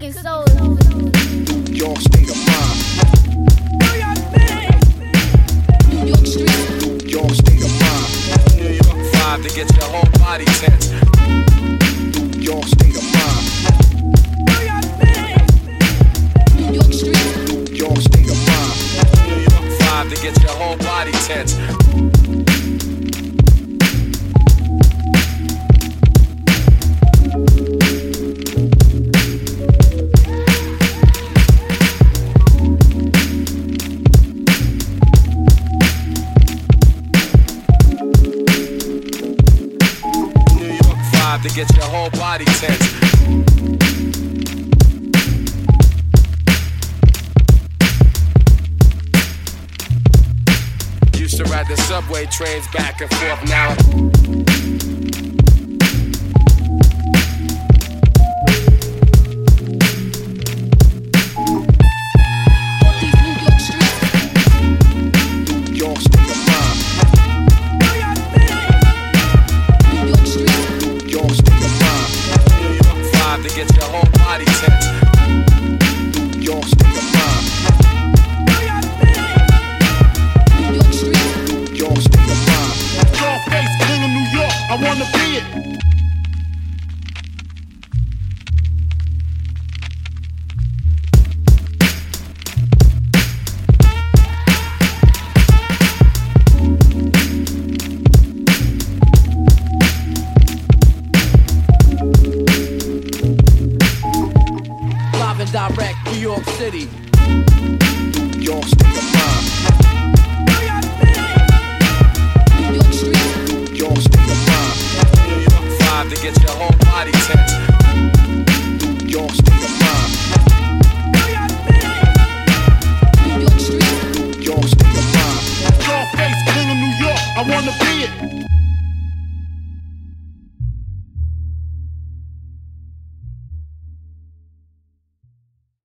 cooking soul. Your state of mind. New York street. Your state of mind. New York vibe to get your whole body tense. Your state of mind. New York street. Your state of mind. New York vibe to get your whole body tense. To get your whole body tense. Used to ride the subway trains back and forth now. To get your whole body tense. Your state of mind. Your state of mind. Your face, king of New York, I wanna be it. Direct, New York City. Your state of mind. New York street. Your state of mind. New York vibe to get your whole body tense.